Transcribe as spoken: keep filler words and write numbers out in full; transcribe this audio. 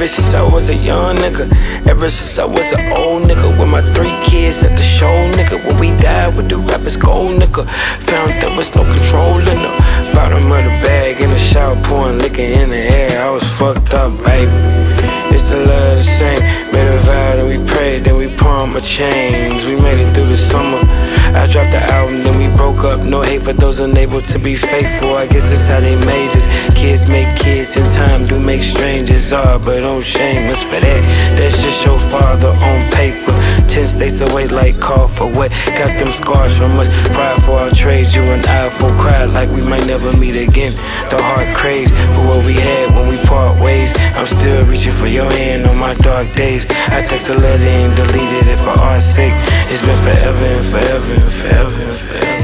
Ever since I was a young nigga, ever since I was an old nigga, with my three kids at the show, nigga. When we died with the rappers gold, nigga, found there was no control in the bottom of the bag, in the shower pouring liquor in the air. I was fucked up, baby. It's the love the same. Made a vow, then we prayed, then we pawned my chains. We made it through the summer. I dropped the album, then we broke up. No hate for those unable to be faithful. I guess that's how they made us. Kids make kids, and time do make strangers. Ah, but don't shame us for that. That's just your father on paper. Ten states away like call for what? Got them scars from us. Pride for our trade, you and I for cried like we might never meet again. The heart craves for what we had when we part ways. I'm still reaching for your hand on my dark days. I text a letter and deleted it for our sake. It's been forever and forever and forever and forever.